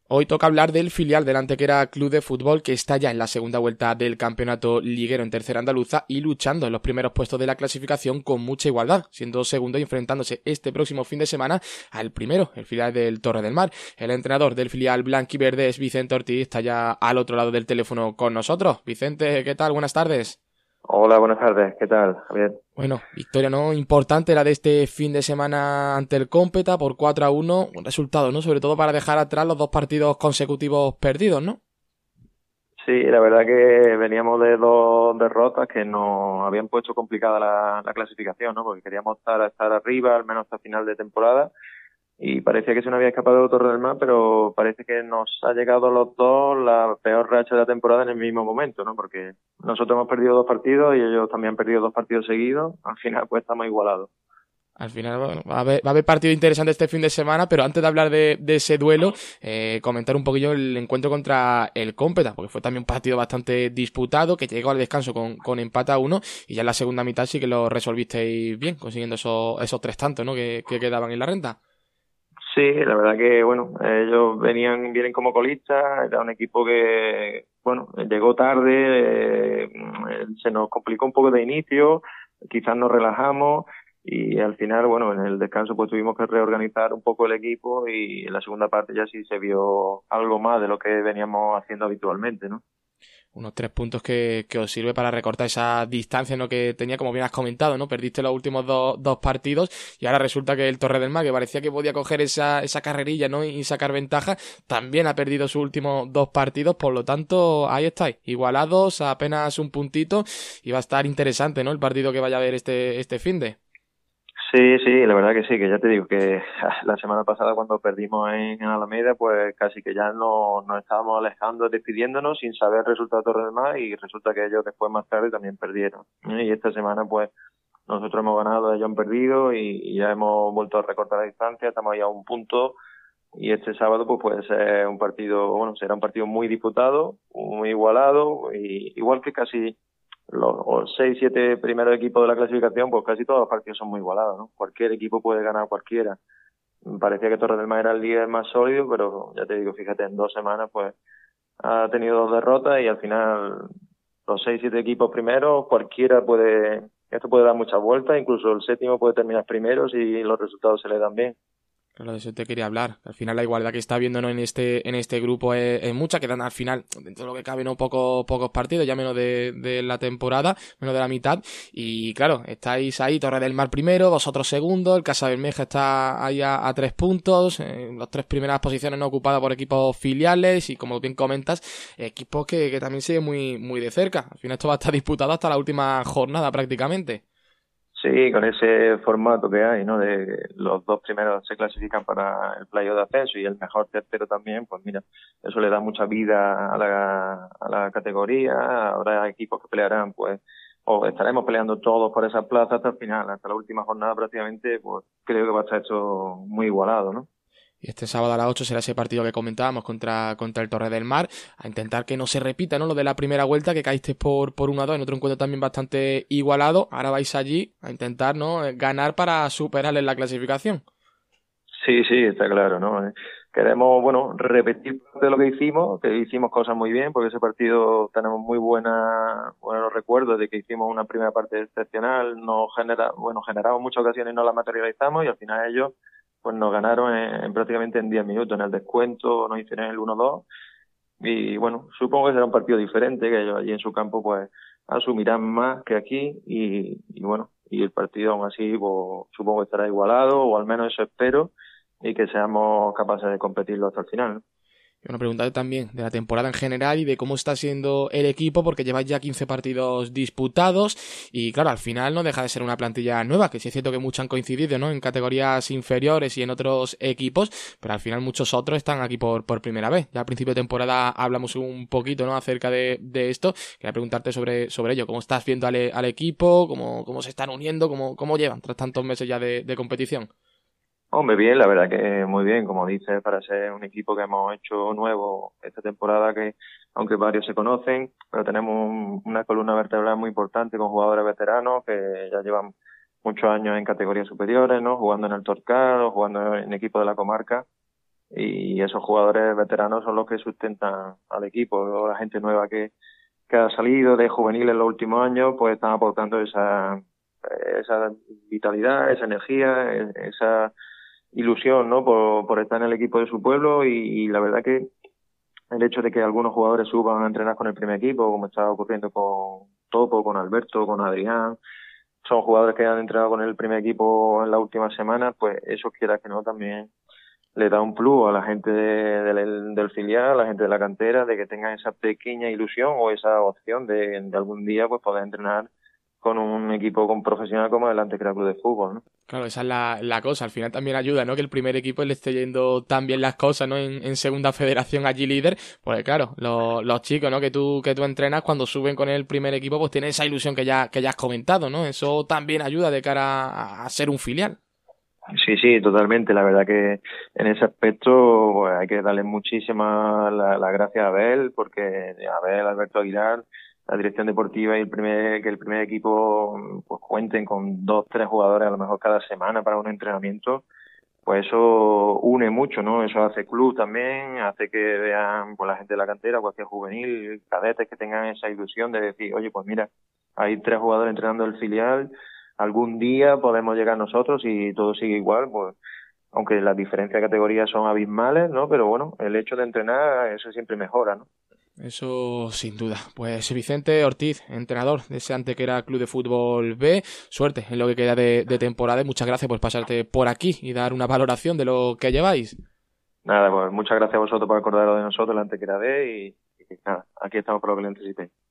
Hoy toca hablar del filial del Antequera Club de Fútbol, que está ya en la segunda vuelta del campeonato liguero en tercera andaluza y luchando en los primeros puestos de la clasificación con mucha igualdad, siendo segundo y enfrentándose este próximo fin de semana al primero, el filial del Torre del Mar. El entrenador del filial blanquiverde es Vicente Ortiz, está ya al otro lado del teléfono con nosotros. Vicente, ¿qué tal? Buenas tardes. Hola, buenas tardes. ¿Qué tal, Javier? Bueno, victoria no importante la de este fin de semana ante el Cómpeta por 4-1, un resultado, ¿no? Sobre todo para dejar atrás los 2 partidos consecutivos perdidos, ¿no? Sí, la verdad que veníamos de 2 derrotas que nos habían puesto complicada la clasificación, ¿no? Porque queríamos estar arriba, al menos hasta final de temporada, y parecía que se nos había escapado Torre del Mar, pero parece que nos ha llegado a los dos la peor racha de la temporada en el mismo momento, ¿no? Porque nosotros hemos perdido 2 partidos y ellos también han perdido 2 partidos seguidos. Al final, pues estamos igualados. Al final, bueno, va a haber partido interesante este fin de semana, pero antes de hablar de ese duelo, comentar un poquillo el encuentro contra el Cómpeta, porque fue también un partido bastante disputado, que llegó al descanso con empate a 1, y ya en la segunda mitad sí que lo resolvisteis bien, consiguiendo esos 3 tantos, ¿no? que quedaban en la renta. Sí, la verdad que, bueno, ellos vienen como colistas, era un equipo que, bueno, llegó tarde, se nos complicó un poco de inicio, quizás nos relajamos y al final, bueno, en el descanso pues tuvimos que reorganizar un poco el equipo y en la segunda parte ya sí se vio algo más de lo que veníamos haciendo habitualmente, ¿no? Unos 3 puntos que os sirve para recortar esa distancia, ¿no? Que tenía, como bien has comentado, ¿no? Perdiste los últimos dos partidos y ahora resulta que el Torre del Mar, que parecía que podía coger esa carrerilla, ¿no? Y sacar ventaja, también ha perdido sus últimos 2 partidos, por lo tanto, ahí estáis, igualados a apenas un puntito y va a estar interesante, ¿no? El partido que vaya a haber este finde. Sí, sí, la verdad que sí, que ya te digo que la semana pasada cuando perdimos en Alameda, pues casi que ya nos estábamos alejando, despidiéndonos sin saber el resultado de Torre del Mar y resulta que ellos después más tarde también perdieron. Y esta semana pues nosotros hemos ganado, ellos han perdido y ya hemos vuelto a recortar la distancia, estamos ahí a un punto y este sábado pues puede ser un partido, bueno, será un partido muy disputado, muy igualado y igual que casi los 6, 7 primeros equipos de la clasificación, pues casi todos los partidos son muy igualados, ¿no? Cualquier equipo puede ganar a cualquiera. Parecía que Torres del Mar era el líder más sólido, pero ya te digo, fíjate, en 2 semanas pues ha tenido 2 derrotas y al final los 6, 7 equipos primeros, cualquiera puede, esto puede dar muchas vueltas, incluso el séptimo puede terminar primero si los resultados se le dan bien. Claro, de eso te quería hablar. Al final la igualdad que está habiendo, ¿no? en este grupo es mucha, quedan al final, dentro de lo que cabe, ¿no? Pocos partidos, ya menos de la temporada, menos de la mitad. Y claro, estáis ahí, Torre del Mar primero, vosotros segundo, el Casa Bermeja está ahí a 3 puntos, las 3 primeras posiciones no ocupadas por equipos filiales y como bien comentas, equipos que también siguen muy de cerca. Al final esto va a estar disputado hasta la última jornada prácticamente. Sí, con ese formato que hay, ¿no? De los 2 primeros se clasifican para el playoff de ascenso y el mejor tercero también, pues mira, eso le da mucha vida a la categoría. Habrá equipos que pelearán, pues, o estaremos peleando todos por esa plaza hasta el final, hasta la última jornada prácticamente, pues creo que va a estar esto muy igualado, ¿no? Y este sábado a las 8 será ese partido que comentábamos contra el Torre del Mar, a intentar que no se repita, ¿no? Lo de la primera vuelta, que caíste por 1-2 en otro encuentro también bastante igualado. Ahora vais allí a intentar, ¿no? Ganar para superarles la clasificación. Sí, sí, está claro, ¿no? Queremos, bueno, repetir parte de lo que hicimos cosas muy bien, porque ese partido tenemos muy buenos recuerdos de que hicimos una primera parte excepcional, generamos muchas ocasiones y no las materializamos y al final ellos, pues nos ganaron prácticamente en 10 minutos, en el descuento nos hicieron el 1-2 y bueno, supongo que será un partido diferente, que ellos allí en su campo pues asumirán más que aquí y bueno, y el partido aún así pues, supongo que estará igualado o al menos eso espero y que seamos capaces de competirlo hasta el final, ¿no? Y bueno, preguntarte también de la temporada en general y de cómo está siendo el equipo, porque lleváis ya 15 partidos disputados y claro, al final no deja de ser una plantilla nueva, que sí es cierto que muchos han coincidido, ¿no? En categorías inferiores y en otros equipos, pero al final muchos otros están aquí por primera vez. Ya al principio de temporada hablamos un poquito, ¿no? Acerca de esto. Quería preguntarte sobre ello, cómo estás viendo al equipo, cómo se están uniendo, cómo llevan tras tantos meses ya de competición. Hombre, bien, la verdad que muy bien, como dices, para ser un equipo que hemos hecho nuevo esta temporada, que aunque varios se conocen, pero tenemos una columna vertebral muy importante con jugadores veteranos que ya llevan muchos años en categorías superiores, ¿no? Jugando en el Torcal o jugando en equipos de la comarca. y esos jugadores veteranos son los que sustentan al equipo. La gente nueva que ha salido de juvenil en los últimos años, pues están aportando esa vitalidad, esa energía, esa ilusión, ¿no? Por estar en el equipo de su pueblo y la verdad que el hecho de que algunos jugadores suban a entrenar con el primer equipo, como está ocurriendo con Topo, con Alberto, con Adrián, son jugadores que han entrenado con el primer equipo en las últimas semanas, pues eso quiera que no también le da un plus a la gente del filial, a la gente de la cantera, de que tengan esa pequeña ilusión o esa opción de algún día pues poder entrenar con un equipo con profesional como el Antequera Club de Fútbol, ¿no? Claro, esa es la cosa. Al final también ayuda, ¿no? Que el primer equipo le esté yendo tan bien las cosas, ¿no? En segunda federación allí líder. Pues claro, los chicos, ¿no? Que tú entrenas cuando suben con el primer equipo, pues tienen esa ilusión que ya has comentado, ¿no? Eso también ayuda de cara a ser un filial. Sí, sí, totalmente. La verdad que en ese aspecto pues, hay que darle muchísimas las gracias a Abel, porque Abel, Alberto Aguilar, la dirección deportiva y que el primer equipo pues cuenten con 2, 3 jugadores a lo mejor cada semana para un entrenamiento, pues eso une mucho, ¿no? Eso hace club también, hace que vean pues la gente de la cantera, cualquier juvenil, cadetes que tengan esa ilusión de decir, oye, pues mira, hay 3 jugadores entrenando el filial, algún día podemos llegar nosotros y todo sigue igual, pues aunque las diferencias de categorías son abismales, ¿no? Pero bueno, el hecho de entrenar, eso siempre mejora, ¿no? Eso sin duda. Pues Vicente Ortiz, entrenador de ese Antequera Club de Fútbol B, suerte en lo que queda de temporada y muchas gracias por pasarte por aquí y dar una valoración de lo que lleváis. Nada, pues muchas gracias a vosotros por acordaros de nosotros, la Antequera B y nada, aquí estamos para lo que le necesitéis.